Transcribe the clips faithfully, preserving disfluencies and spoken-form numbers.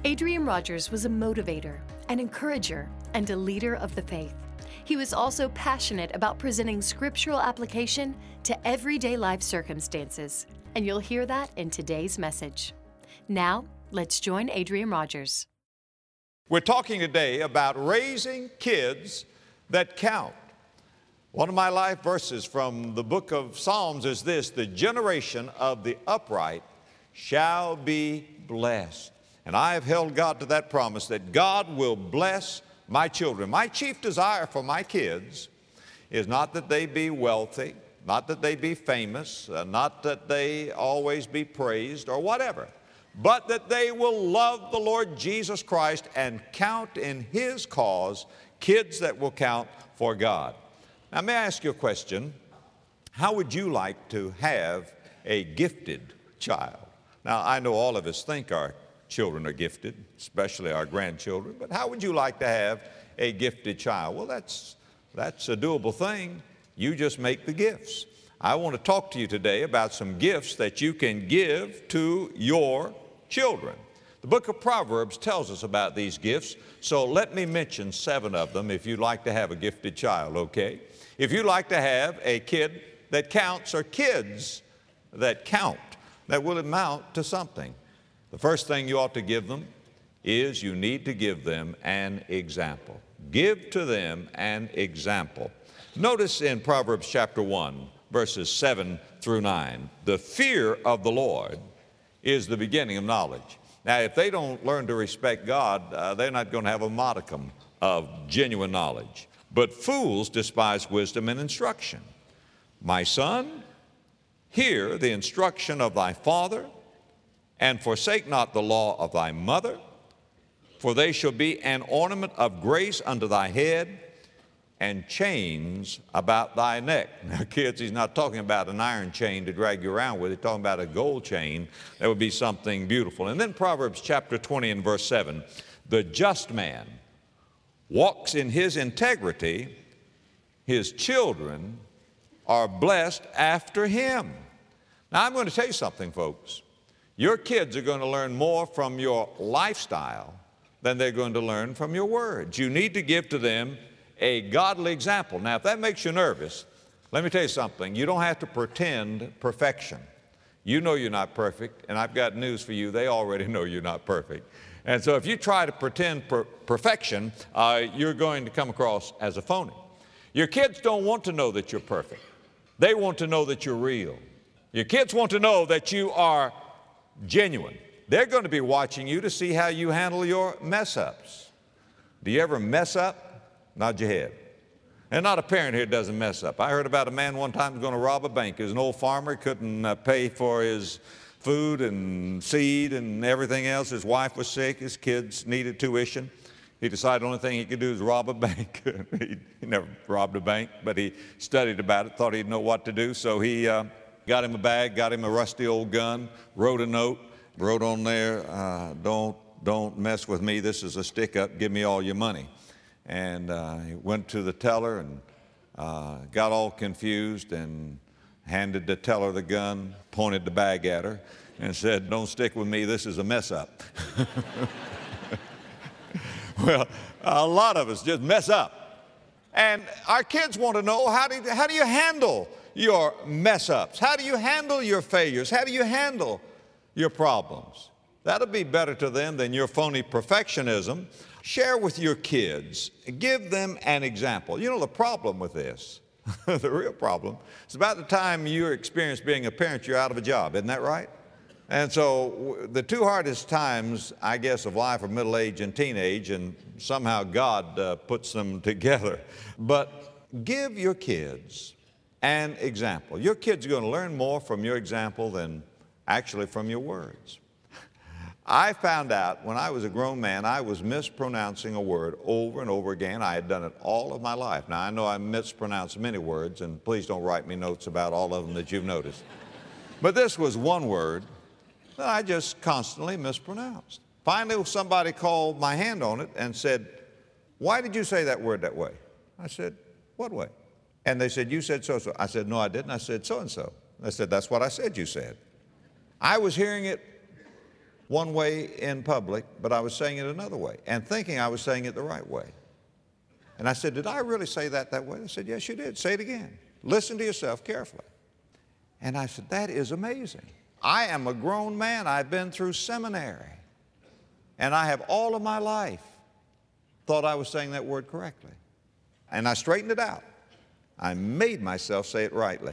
Adrian Rogers was a motivator, an encourager, and a leader of the faith. He was also passionate about presenting scriptural application to everyday life circumstances, and you'll hear that in today's message. Now, let's join Adrian Rogers. We're talking today about raising kids that count. One of my life verses from the book of Psalms is this: the generation of the upright shall be blessed. And I have held God to that promise that God will bless my children. My chief desire for my kids is not that they be wealthy, not that they be famous, uh, not that they always be praised or whatever, but that they will love the Lord Jesus Christ and count in His cause kids that will count for God. Now, may I ask you a question? How would you like to have a gifted child? Now, I know all of us think our children are gifted, especially our grandchildren, but how would you like to have a gifted child? Well, that's, that's a doable thing. You just make the gifts. I want to talk to you today about some gifts that you can give to your children. The book of Proverbs tells us about these gifts, so let me mention seven of them if you'd like to have a gifted child, okay? If you'd like to have a kid that counts, or kids that count, that will amount to something, the first thing you ought to give them is you need to give them an example. Give to them an example. Notice in Proverbs chapter one, verses seven through nine, the fear of the Lord is the beginning of knowledge. Now, if they don't learn to respect God, uh, they're not going to have a modicum of genuine knowledge. But fools despise wisdom and instruction. My son, hear the instruction of thy father, and forsake not the law of thy mother, for they shall be an ornament of grace unto thy head, and chains about thy neck. Now, kids, he's not talking about an iron chain to drag you around with. He's talking about a gold chain. That would be something beautiful. And then Proverbs chapter twenty and verse seven, the just man walks in his integrity, his children are blessed after him. Now, I'm going to tell you something, folks. Your kids are going to learn more from your lifestyle than they're going to learn from your words. You need to give to them a godly example. Now, if that makes you nervous, let me tell you something. You don't have to pretend perfection. You know you're not perfect, and I've got news for you. They already know you're not perfect. And so if you try to pretend per- perfection, uh, you're going to come across as a phony. Your kids don't want to know that you're perfect. They want to know that you're real. Your kids want to know that you are genuine. They're going to be watching you to see how you handle your mess-ups. Do you ever mess up? Nod your head. And not a parent here doesn't mess up. I heard about a man one time who was going to rob a bank. He was an old farmer. He couldn't uh, pay for his food and seed and everything else. His wife was sick. His kids needed tuition. He decided the only thing he could do is rob a bank. he, he never robbed a bank, but he studied about it, thought he'd know what to do. So he uh, got him a bag, got him a rusty old gun, wrote a note, wrote on there, uh, don't, don't mess with me. This is a stick-up. Give me all your money. And uh, he went to the teller and uh, got all confused and handed the teller the gun, pointed the bag at her, and said, don't stick with me. This is a mess-up. Well, a lot of us just mess up. And our kids want to know, how do you, how do you handle your mess-ups? How do you handle your failures? How do you handle your problems? That'll be better to them than your phony perfectionism. Share with your kids. Give them an example. You know the problem with this, the real problem, it's about the time you experience being a parent, you're out of a job. Isn't that right? And so the two hardest times, I guess, of life are middle age and teenage, and somehow God uh, puts them together. But give your kids an example. Your kids are going to learn more from your example than actually from your words. I found out when I was a grown man, I was mispronouncing a word over and over again. I had done it all of my life. Now, I know I mispronounced many words, and please don't write me notes about all of them that you've noticed. But this was one word that I just constantly mispronounced. Finally, somebody called my hand on it and said, why did you say that word that way? I said, what way? And they said, you said so-so. I said, no, I didn't. I said so-and-so. They said, that's what I said you said. I was hearing it one way in public, but I was saying it another way and thinking I was saying it the right way. And I said, did I really say that that way? They said, yes, you did. Say it again. Listen to yourself carefully. And I said, that is amazing. I am a grown man. I've been through seminary. And I have all of my life thought I was saying that word correctly. And I straightened it out. I made myself say it rightly.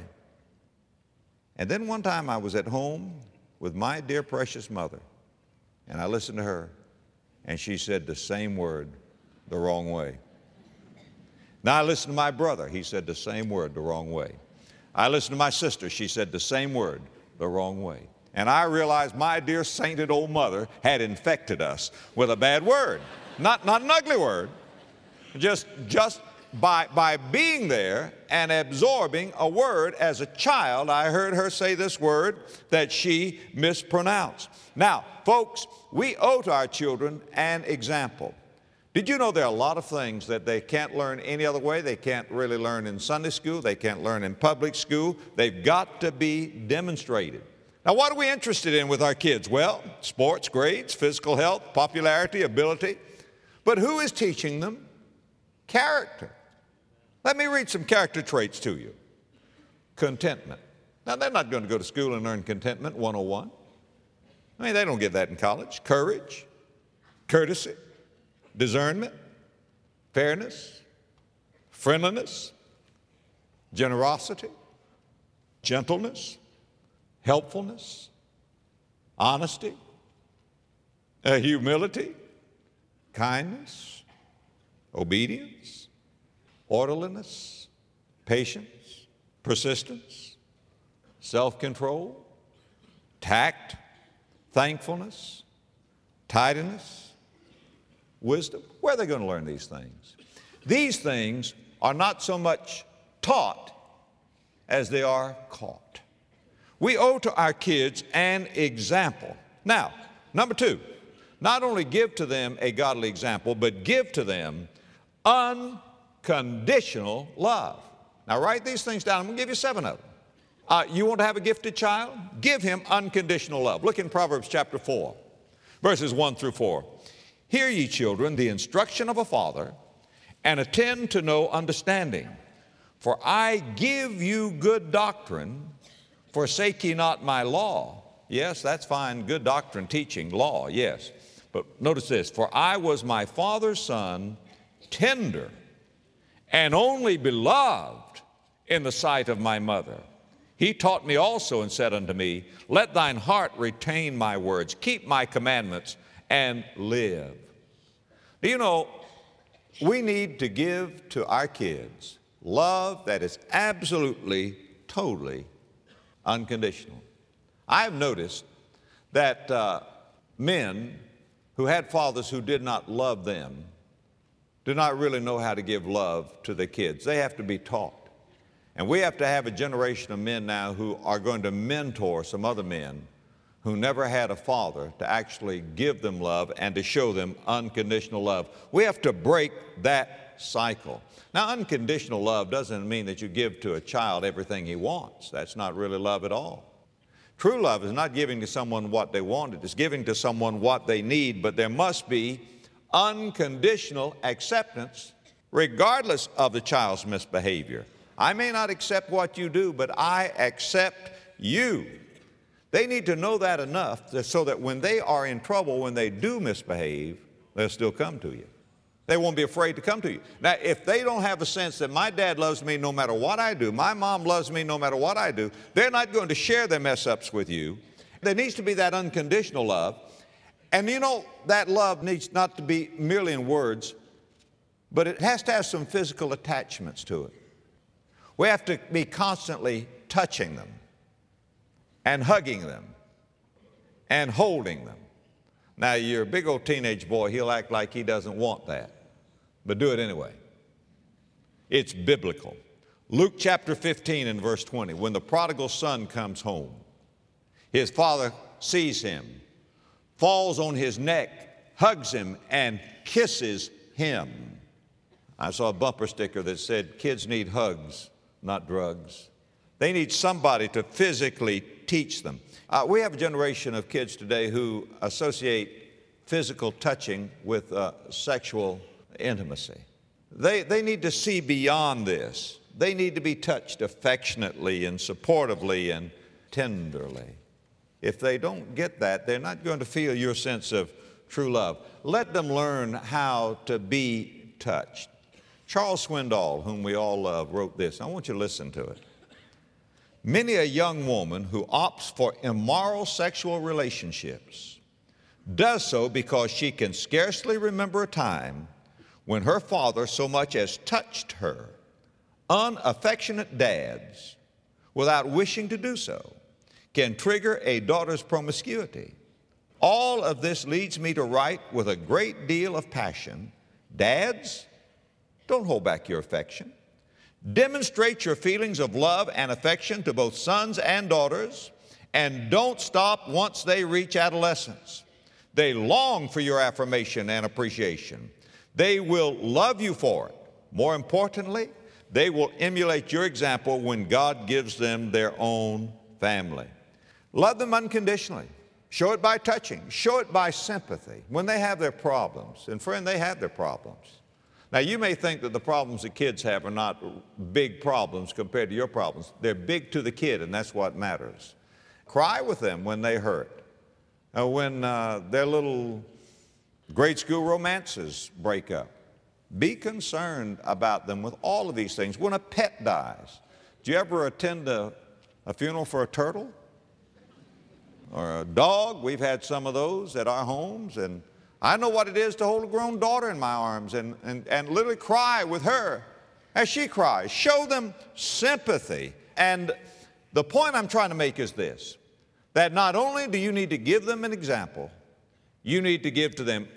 And then one time I was at home with my dear precious mother, and I listened to her, and she said the same word the wrong way. Now I listened to my brother. He said the same word the wrong way. I listened to my sister. She said the same word the wrong way. And I realized my dear sainted old mother had infected us with a bad word. Not, not an ugly word. Just, just by, by being there and absorbing a word as a child, I heard her say this word that she mispronounced. Now, folks, we owe to our children an example. Did you know there are a lot of things that they can't learn any other way? They can't really learn in Sunday school. They can't learn in public school. They've got to be demonstrated. Now, what are we interested in with our kids? Well, sports, grades, physical health, popularity, ability. But who is teaching them? Character. Let me read some character traits to you. Contentment. Now, they're not going to go to school and learn contentment one oh one. I mean, they don't get that in college. Courage, courtesy, discernment, fairness, friendliness, generosity, gentleness, helpfulness, honesty, uh, humility, kindness, obedience, orderliness, patience, persistence, self-control, tact, thankfulness, tidiness, wisdom. Where are they going to learn these things? These things are not so much taught as they are caught. We owe to our kids an example. Now, number two, not only give to them a godly example, but give to them unconditional love. Now, write these things down. I'm going to give you seven of them. Uh, you want to have a gifted child? Give him unconditional love. Look in Proverbs chapter four, verses one through four. Hear ye, children, the instruction of a father, and attend to know understanding. For I give you good doctrine, forsake ye not my law. Yes, that's fine, good doctrine, teaching, law, yes. But notice this, for I was my father's son, tender, and only beloved in the sight of my mother. He taught me also and said unto me, let thine heart retain my words, keep my commandments, and live. Do you know, we need to give to our kids love that is absolutely, totally unconditional. I have noticed that uh, men who had fathers who did not love them do not really know how to give love to their kids. They have to be taught. And we have to have a generation of men now who are going to mentor some other men who never had a father to actually give them love and to show them unconditional love. We have to break that cycle. Now, unconditional love doesn't mean that you give to a child everything he wants. That's not really love at all. True love is not giving to someone what they want. It is giving to someone what they need, but there must be unconditional acceptance regardless of the child's misbehavior. I may not accept what you do, but I accept you. They need to know that enough so that when they are in trouble, when they do misbehave, they'll still come to you. They won't be afraid to come to you. Now, if they don't have a sense that my dad loves me no matter what I do, my mom loves me no matter what I do, they're not going to share their mess-ups with you. There needs to be that unconditional love. And you know, that love needs not to be merely in words, but it has to have some physical attachments to it. We have to be constantly touching them and hugging them and holding them. Now, you're a big old teenage boy, he'll act like he doesn't want that, but do it anyway. It's biblical. Luke chapter fifteen and verse twenty, when the prodigal son comes home, his father sees him, falls on his neck, hugs him, and kisses him. I saw a bumper sticker that said, kids need hugs, not drugs. They need somebody to physically teach them. Uh, we have a generation of kids today who associate physical touching with uh, sexual intimacy. They, they need to see beyond this. They need to be touched affectionately and supportively and tenderly. If they don't get that, they're not going to feel your sense of true love. Let them learn how to be touched. Charles Swindoll, whom we all love, wrote this. I want you to listen to it. Many a young woman who opts for immoral sexual relationships does so because she can scarcely remember a time when her father so much as touched her. Unaffectionate dads, without wishing to do so, can trigger a daughter's promiscuity. All of this leads me to write with a great deal of passion, dads, don't hold back your affection. Demonstrate your feelings of love and affection to both sons and daughters, and don't stop once they reach adolescence. They long for your affirmation and appreciation. They will love you for it. More importantly, they will emulate your example when God gives them their own family. Love them unconditionally. Show it by touching. Show it by sympathy when they have their problems. And friend, they have their problems. Now, you may think that the problems the kids have are not big problems compared to your problems. They're big to the kid, and that's what matters. Cry with them when they hurt. Uh, when uh, their little grade school romances break up. Be concerned about them with all of these things. When a pet dies, do you ever attend a, a funeral for a turtle? Or a dog? We've had some of those at our homes, and I know what it is to hold a grown daughter in my arms and, and, and literally cry with her as she cries. Show them sympathy. And the point I'm trying to make is this, that not only do you need to give them an example, you need to give to them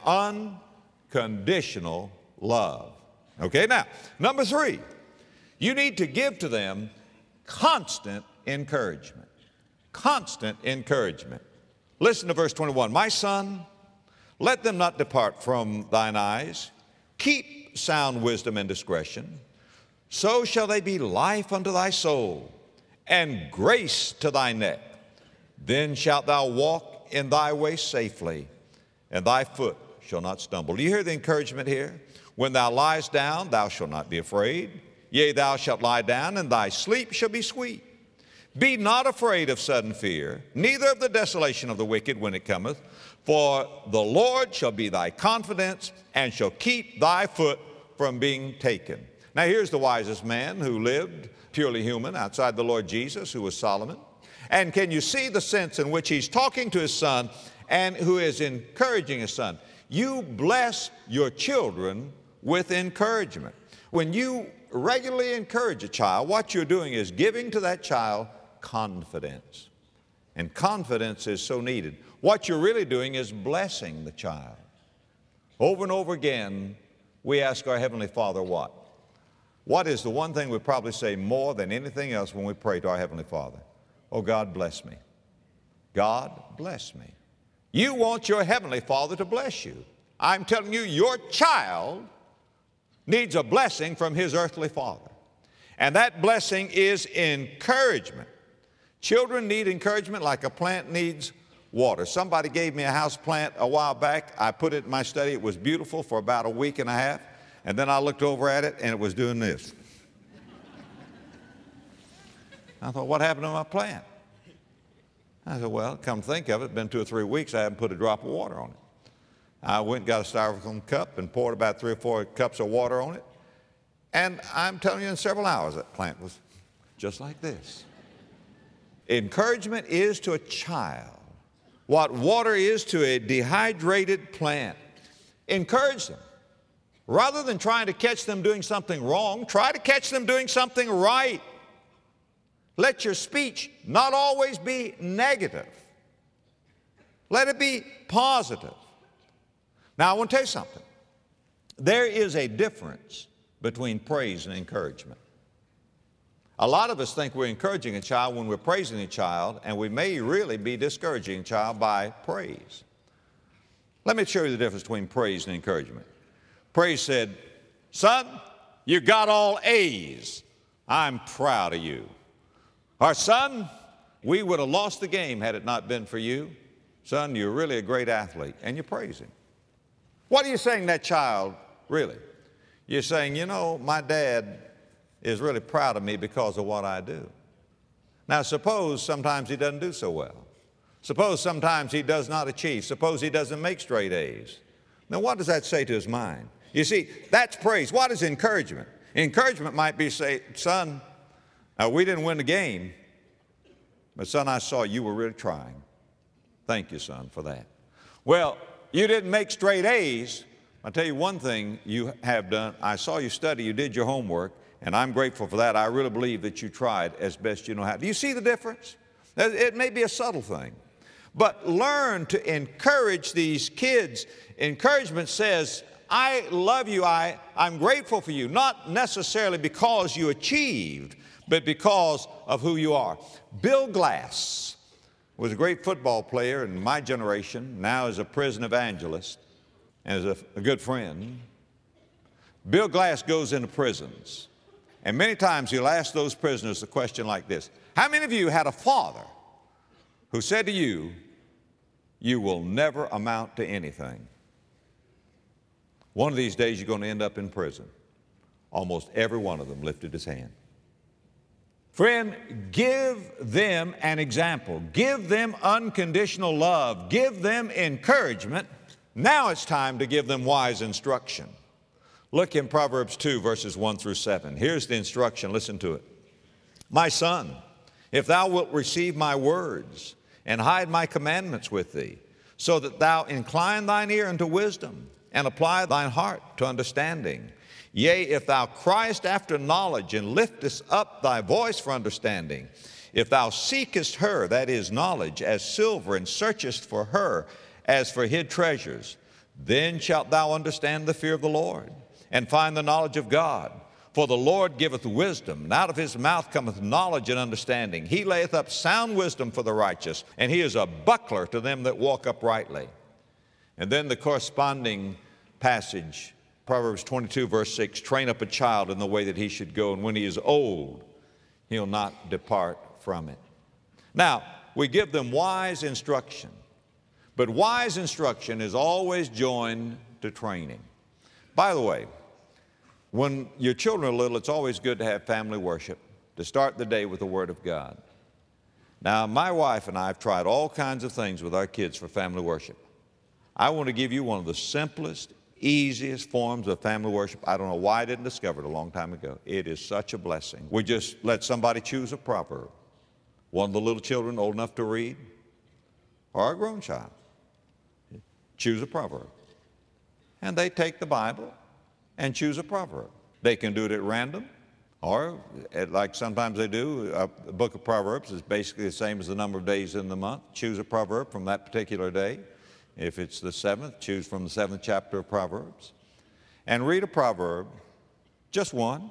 unconditional love. Okay, now, number three, you need to give to them constant encouragement. Constant encouragement. Listen to verse twenty-one. My son, let them not depart from thine eyes. Keep sound wisdom and discretion. So shall they be life unto thy soul and grace to thy neck. Then shalt thou walk in thy way safely, and thy foot shall not stumble. Do you hear the encouragement here? When thou liest down, thou shalt not be afraid. Yea, thou shalt lie down, and thy sleep shall be sweet. Be not afraid of sudden fear, neither of the desolation of the wicked when it cometh, for the Lord shall be thy confidence, and shall keep thy foot from being taken. Now here's the wisest man who lived, purely human, outside the Lord Jesus, who was Solomon. And can you see the sense in which he's talking to his son and who is encouraging his son? You bless your children with encouragement. When you regularly encourage a child, what you're doing is giving to that child confidence. And confidence is so needed. What you're really doing is blessing the child. Over and over again, we ask our Heavenly Father what? What is the one thing we probably say more than anything else when we pray to our Heavenly Father? Oh, God, bless me. God, bless me. You want your Heavenly Father to bless you. I'm telling you, your child needs a blessing from his earthly father. And that blessing is encouragement. Children need encouragement like a plant needs water. Somebody gave me a house plant a while back. I put it in my study. It was beautiful for about a week and a half. And then I looked over at it, and it was doing this. I thought, what happened to my plant? I said, well, come think of it, it's been two or three weeks, I haven't put a drop of water on it. I went and got a styrofoam cup and poured about three or four cups of water on it. And I'm telling you, in several hours, that plant was just like this. Encouragement is to a child what water is to a dehydrated plant. Encourage them. Rather than trying to catch them doing something wrong, try to catch them doing something right. Let your speech not always be negative. Let it be positive. Now, I want to tell you something. There is a difference between praise and encouragement. A lot of us think we're encouraging a child when we're praising a child, and we may really be discouraging a child by praise. Let me show you the difference between praise and encouragement. Praise said, son, you got all A's. I'm proud of you. Or son, We would have lost the game had it not been for you. Son, you're really a great athlete. And you praise him. What are you saying to that child, really? You're saying, you know, my dad is really proud of me because of what I do. Now, suppose sometimes he doesn't do so well. Suppose sometimes he does not achieve. Suppose he doesn't make straight A's. Now, what does that say to his mind? You see, that's praise. What is encouragement? Encouragement might be say, son, now we didn't win the game, but son, I saw you were really trying. Thank you, son, for that. Well, you didn't make straight A's. I'll tell you one thing you have done. I saw you study, you did your homework, and I'm grateful for that. I really believe that you tried as best you know how. Do you see the difference? It may be a subtle thing, but learn to encourage these kids. Encouragement says, I love you, I, I'm grateful for you, not necessarily because you achieved, but because of who you are. Bill Glass was a great football player in my generation, now is a prison evangelist and is a, a good friend. Bill Glass goes into prisons, and many times he'll ask those prisoners a question like this: how many of you had a father who said to you, you will never amount to anything? One of these days you're going to end up in prison. Almost every one of them lifted his hand. Friend, give them an example. Give them unconditional love. Give them encouragement. Now it's time to give them wise instruction. Look in Proverbs two, verses one through seven. Here's the instruction. Listen to it. My son, if thou wilt receive my words and hide my commandments with thee, so that thou incline thine ear unto wisdom and apply thine heart to understanding. Yea, if thou criest after knowledge and liftest up thy voice for understanding, if thou seekest her, that is knowledge, as silver, and searchest for her as for hid treasures, then shalt thou understand the fear of the Lord and find the knowledge of God. For the Lord giveth wisdom, and out of his mouth cometh knowledge and understanding. He layeth up sound wisdom for the righteous, and he is a buckler to them that walk uprightly. And then the corresponding passage, Proverbs twenty-two, verse six, train up a child in the way that he should go, and when he is old, he'll not depart from it. Now, we give them wise instruction, but wise instruction is always joined to training. By the way, when your children are little, it's always good to have family worship, to start the day with the Word of God. Now, my wife and I have tried all kinds of things with our kids for family worship. I want to give you one of the simplest, easiest forms of family worship. I don't know why I didn't discover it a long time ago. It is such a blessing. We just let somebody choose a proverb. One of the little children old enough to read, or a grown child, choose a proverb. And they take the Bible and choose a proverb. They can do it at random, or like sometimes they do, a book of Proverbs is basically the same as the number of days in the month. Choose a proverb from that particular day. If it's the seventh, choose from the seventh chapter of Proverbs. And read a proverb, just one,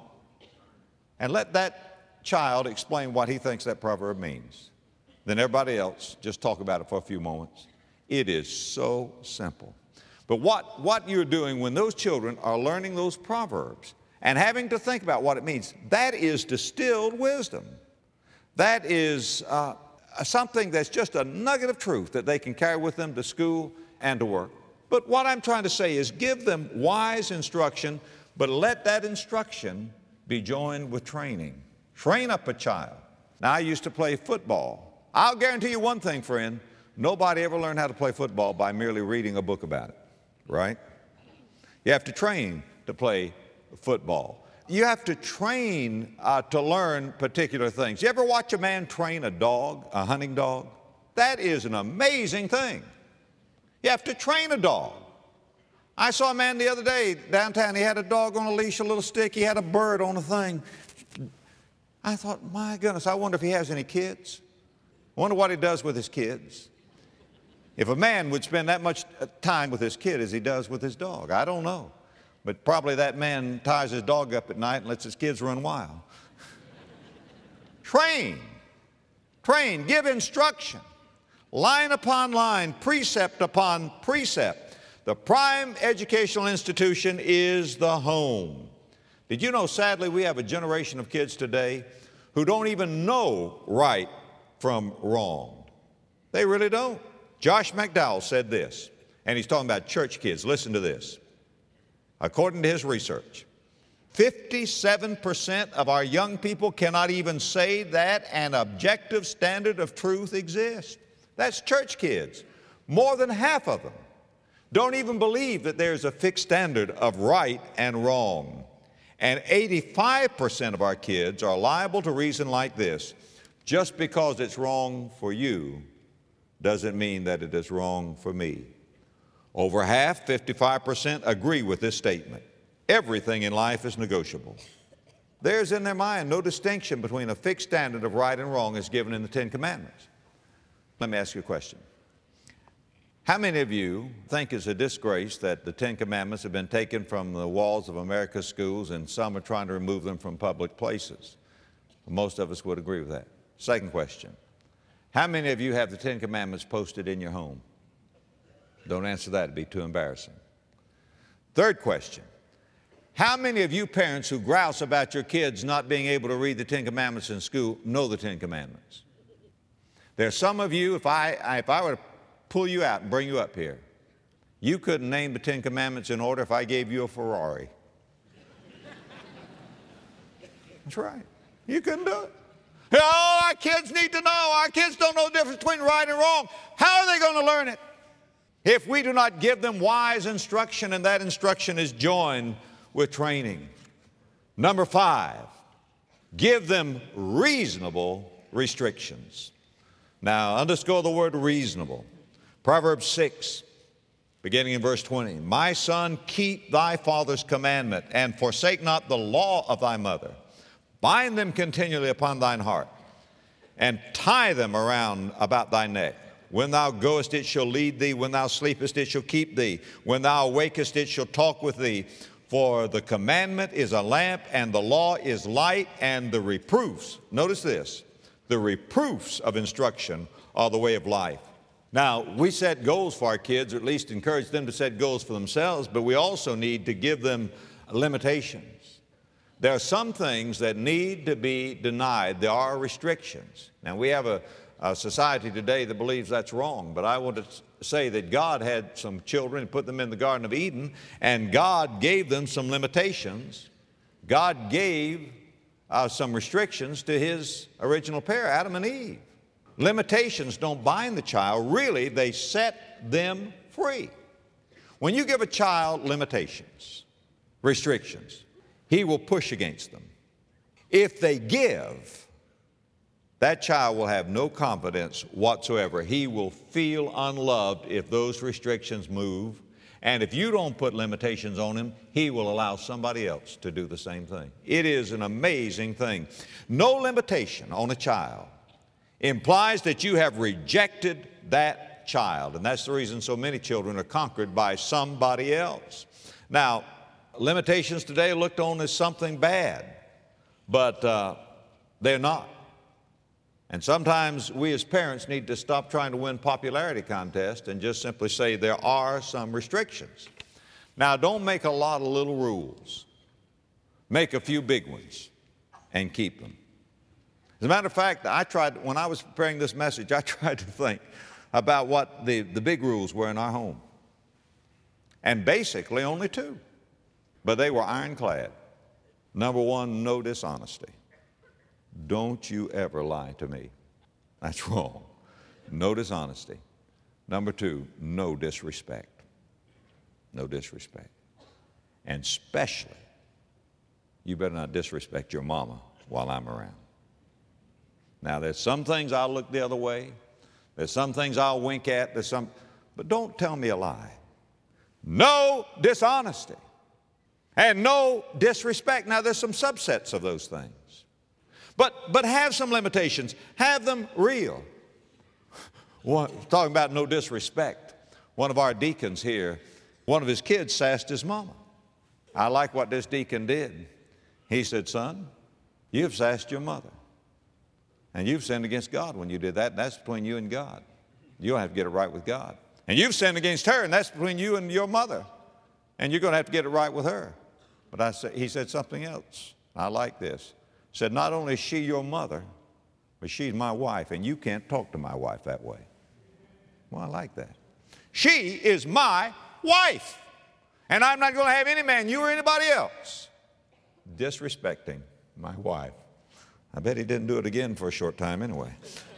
and let that child explain what he thinks that proverb means. Then everybody else just talk about it for a few moments. It is so simple. But what, what you're doing when those children are learning those proverbs and having to think about what it means, that is distilled wisdom. That is uh, something that's just a nugget of truth that they can carry with them to school and to work. But what I'm trying to say is give them wise instruction, but let that instruction be joined with training. Train up a child. Now, I used to play football. I'll guarantee you one thing, friend. Nobody ever learned how to play football by merely reading a book about it, right? You have to train to play football. You have to train uh, to learn particular things. You ever watch a man train a dog, a hunting dog? That is an amazing thing. You have to train a dog. I saw a man the other day downtown. He had a dog on a leash, a little stick. He had a bird on a thing. I thought, my goodness, I wonder if he has any kids. I wonder what he does with his kids. If a man would spend that much time with his kid as he does with his dog, I don't know. But probably that man ties his dog up at night and lets his kids run wild. Train. Train. Give instruction. Line upon line, precept upon precept. The prime educational institution is the home. Did you know, sadly, we have a generation of kids today who don't even know right from wrong. They really don't. Josh McDowell said this, and he's talking about church kids. Listen to this. According to his research, fifty-seven percent of our young people cannot even say that an objective standard of truth exists. That's church kids. More than half of them don't even believe that there's a fixed standard of right and wrong. And eighty-five percent of our kids are liable to reason like this: just because it's wrong for you doesn't mean that it is wrong for me. Over half, fifty-five percent, agree with this statement. Everything in life is negotiable. There's in their mind no distinction between a fixed standard of right and wrong as given in the Ten Commandments. Let me ask you a question. How many of you think it's a disgrace that the Ten Commandments have been taken from the walls of America's schools and some are trying to remove them from public places? Most of us would agree with that. Second question. How many of you have the Ten Commandments posted in your home? Don't answer that, it'd be too embarrassing. Third question. How many of you parents who grouse about your kids not being able to read the Ten Commandments in school know the Ten Commandments? There are some of you, if I, if I were to pull you out and bring you up here, you couldn't name the Ten Commandments in order if I gave you a Ferrari. That's right. You couldn't do it. Oh, our kids need to know. Our kids don't know the difference between right and wrong. How are they going to learn it? If we do not give them wise instruction, and that instruction is joined with training. Number five, give them reasonable restrictions. Now, underscore the word reasonable. Proverbs six, beginning in verse twenty. My son, keep thy father's commandment, and forsake not the law of thy mother. Bind them continually upon thine heart, and tie them around about thy neck. When thou goest, it shall lead thee. When thou sleepest, it shall keep thee. When thou awakest, it shall talk with thee. For the commandment is a lamp, and the law is light, and the reproofs, notice this, the reproofs of instruction are the way of life. Now, we set goals for our kids, or at least encourage them to set goals for themselves, but we also need to give them limitations. There are some things that need to be denied. There are restrictions. Now, we have a A society today that believes that's wrong, but I want to say that God had some children and put them in the Garden of Eden, and God gave them some limitations. God gave uh, some restrictions to His original pair, Adam and Eve. Limitations don't bind the child. Really, they set them free. When you give a child limitations, restrictions, he will push against them. If they give, that child will have no confidence whatsoever. He will feel unloved if those restrictions move. And if you don't put limitations on him, he will allow somebody else to do the same thing. It is an amazing thing. No limitation on a child implies that you have rejected that child. And that's the reason so many children are conquered by somebody else. Now, limitations today are looked on as something bad, but uh, they're not. And sometimes we as parents need to stop trying to win popularity contests and just simply say there are some restrictions. Now, don't make a lot of little rules. Make a few big ones and keep them. As a matter of fact, I tried, when I was preparing this message, I tried to think about what the, the big rules were in our home. And basically only two, but they were ironclad. Number one, no dishonesty. Don't you ever lie to me. That's wrong. No dishonesty. Number two, no disrespect. No disrespect. And especially, you better not disrespect your mama while I'm around. Now, there's some things I'll look the other way. There's some things I'll wink at. There's some, but don't tell me a lie. No dishonesty. And no disrespect. Now, there's some subsets of those things. But, but have some limitations. Have them real. One, talking about no disrespect. One of our deacons here, one of his kids sassed his mama. I like what this deacon did. He said, son, you've sassed your mother. And you've sinned against God when you did that. And that's between you and God. You'll have to get it right with God. And you've sinned against her, and that's between you and your mother. And you're going to have to get it right with her. But I said, he said something else. I like this. He said, not only is she your mother, But she's my wife, and you can't talk to my wife that way. Well, I like that. She is my wife, and I'm not going to have any man, you or anybody else, disrespecting my wife. I bet he didn't do it again for a short time anyway.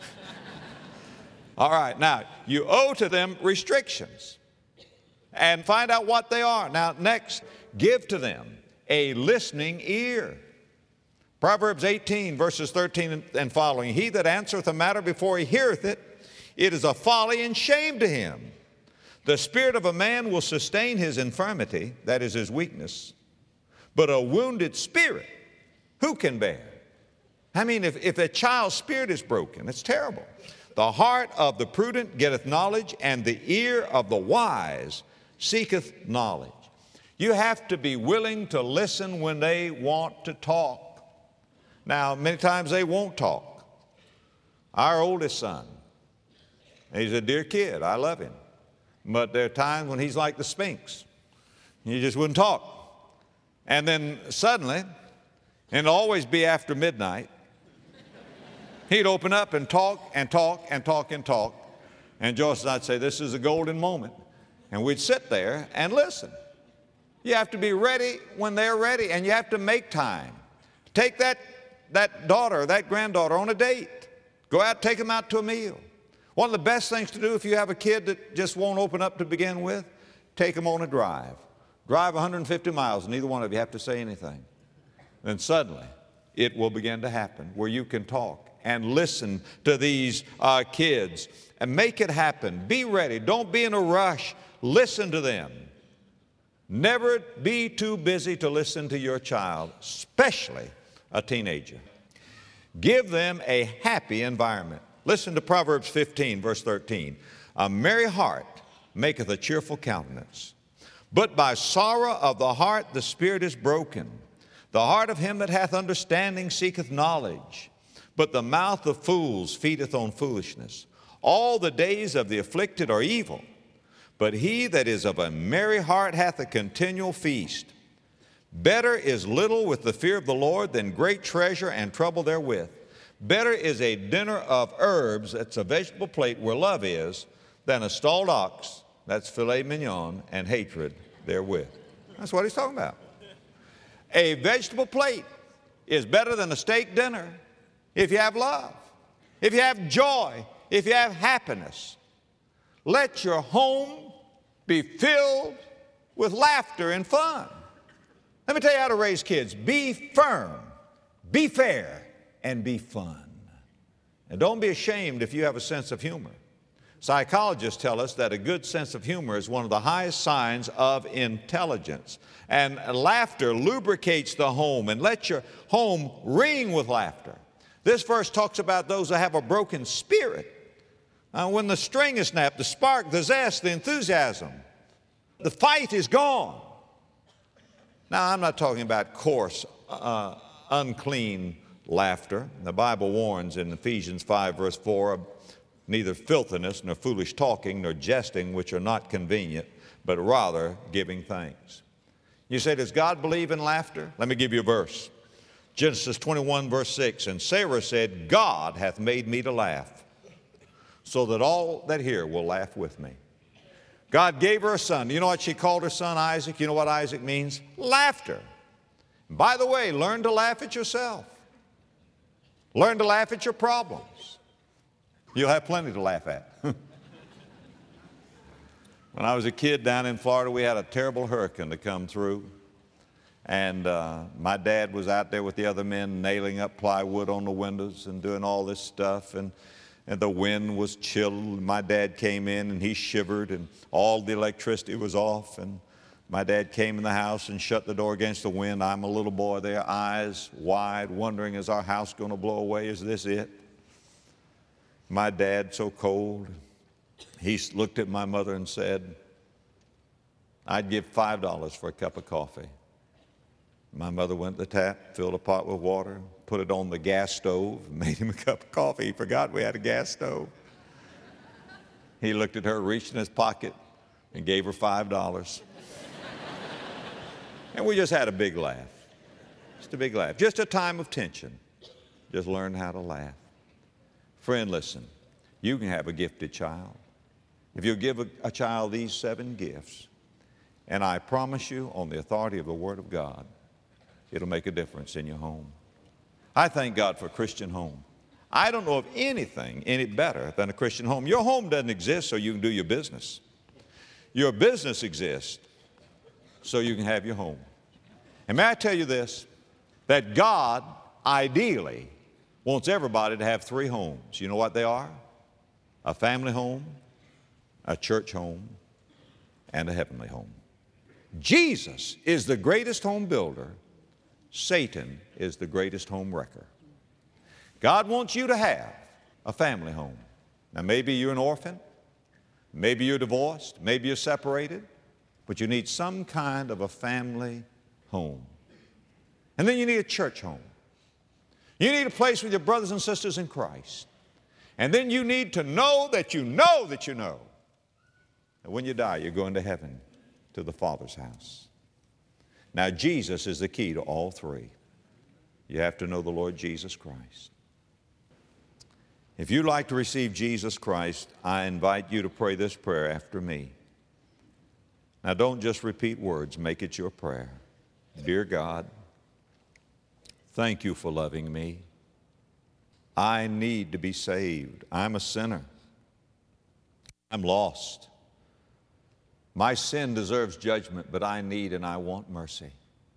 All right, now, you owe to them restrictions and find out what they are. Now, next, give to them a listening ear. Proverbs eighteen, verses thirteen and following. He that answereth a matter before he heareth it, it is a folly and shame to him. The spirit of a man will sustain his infirmity, that is his weakness, but a wounded spirit, who can bear? I mean, if, if a child's spirit is broken, it's terrible. The heart of the prudent getteth knowledge, and the ear of the wise seeketh knowledge. You have to be willing to listen when they want to talk. Now, many times they won't talk. Our oldest son, he's a dear kid. I love him. But there are times when he's like the Sphinx. He just wouldn't talk. And then suddenly, and it'll always be after midnight, he'd open up and talk and talk and talk and talk. And Joyce and I'd say, this is a golden moment. And we'd sit there and listen. You have to be ready when they're ready, and you have to make time. Take that, that daughter or that granddaughter on a date. Go out, take them out to a meal. One of the best things to do if you have a kid that just won't open up to begin with, take them on a drive. Drive one hundred fifty miles, and neither one of you have to say anything. Then suddenly, it will begin to happen where you can talk and listen to these uh, kids and make it happen. Be ready. Don't be in a rush. Listen to them. Never be too busy to listen to your child, especially a teenager. Give them a happy environment. Listen to Proverbs fifteen, verse thirteen. A merry heart maketh a cheerful countenance, but by sorrow of the heart the spirit is broken. The heart of him that hath understanding seeketh knowledge, but the mouth of fools feedeth on foolishness. All the days of the afflicted are evil, but he that is of a merry heart hath a continual feast. Better is little with the fear of the Lord than great treasure and trouble therewith. Better is a dinner of herbs, that's a vegetable plate where love is, than a stalled ox, that's filet mignon, and hatred therewith. That's what he's talking about. A vegetable plate is better than a steak dinner if you have love, if you have joy, if you have happiness. Let your home be filled with laughter and fun. Let me tell you how to raise kids. Be firm, be fair, and be fun. And don't be ashamed if you have a sense of humor. Psychologists tell us that a good sense of humor is one of the highest signs of intelligence. And laughter lubricates the home, and let your home ring with laughter. This verse talks about those that have a broken spirit. Uh, when the string is snapped, the spark, the zest, the enthusiasm, the fight is gone. Now, I'm not talking about coarse, uh, unclean laughter. The Bible warns in Ephesians five, verse four, of neither filthiness, nor foolish talking, nor jesting, which are not convenient, but rather giving thanks. You say, does God believe in laughter? Let me give you a verse. Genesis twenty-one, verse six, and Sarah said, God hath made me to laugh, so that all that hear will laugh with me. God gave her a son. You know what she called her son Isaac? You know what Isaac means? Laughter. By the way, learn to laugh at yourself. Learn to laugh at your problems. You'll have plenty to laugh at. When I was a kid down in Florida, we had a terrible hurricane to come through. And uh, my dad was out there with the other men nailing up plywood on the windows and doing all this stuff. And And the wind was chill. My dad came in and he shivered and all the electricity was off. And my dad came in the house and shut the door against the wind. I'm a little boy there, eyes wide, wondering, is our house going to blow away? Is this it? My dad, so cold, he looked at my mother and said, I'd give five dollars for a cup of coffee. My mother went to the tap, filled a pot with water, put it on the gas stove, made him a cup of coffee. He forgot we had a gas stove. He looked at her, reached in his pocket, and gave her five dollars. And we just had a big laugh. Just a big laugh. Just a time of tension. Just learn how to laugh. Friend, listen, you can have a gifted child. If you give a, a child these seven gifts, and I promise you on the authority of the Word of God, it'll make a difference in your home. I thank God for a Christian home. I don't know of anything any better than a Christian home. Your home doesn't exist so you can do your business. Your business exists so you can have your home. And may I tell you this, that God ideally wants everybody to have three homes. You know what they are? A family home, a church home, and a heavenly home. Jesus is the greatest home builder. Satan is the greatest home wrecker. God wants you to have a family home. Now maybe you're an orphan, maybe you're divorced, maybe you're separated, but you need some kind of a family home. And then you need a church home. You need a place with your brothers and sisters in Christ. And then you need to know that you know that you know that when you die, you're going to heaven, to the Father's house. Now, Jesus is the key to all three. You have to know the Lord Jesus Christ. If you'd like to receive Jesus Christ, I invite you to pray this prayer after me. Now, don't just repeat words. Make it your prayer. Dear God, thank you for loving me. I need to be saved. I'm a sinner. I'm lost. My sin deserves judgment, but I need and I want mercy.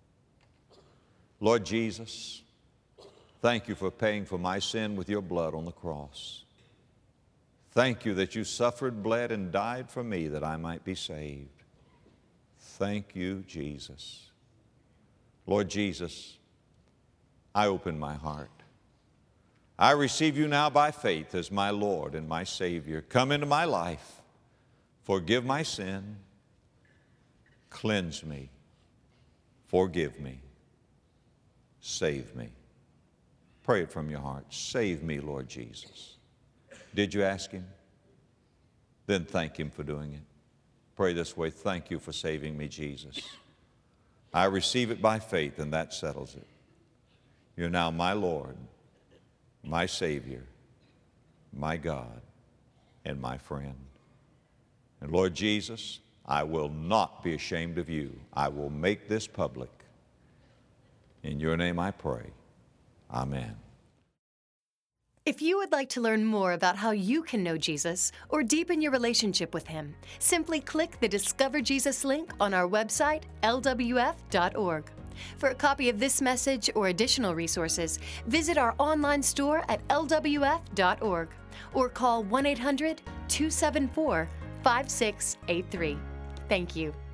Lord Jesus, thank you for paying for my sin with your blood on the cross. Thank you that you suffered, bled, and died for me that I might be saved. Thank you, Jesus. Lord Jesus, I open my heart. I receive you now by faith as my Lord and my Savior. Come into my life. Forgive my sin. Cleanse me. Forgive me. Save me. Pray it from your heart. Save me, Lord Jesus. Did you ask Him? Then thank Him for doing it. Pray this way. Thank you for saving me, Jesus. I receive it by faith, and that settles it. You're now my Lord, my Savior, my God, and my friend. And Lord Jesus, I will not be ashamed of you. I will make this public. In your name I pray. Amen. If you would like to learn more about how you can know Jesus or deepen your relationship with Him, simply click the Discover Jesus link on our website, L W F dot org. For a copy of this message or additional resources, visit our online store at L W F dot org or call one eight hundred, two seven four, five six eight three. Thank you.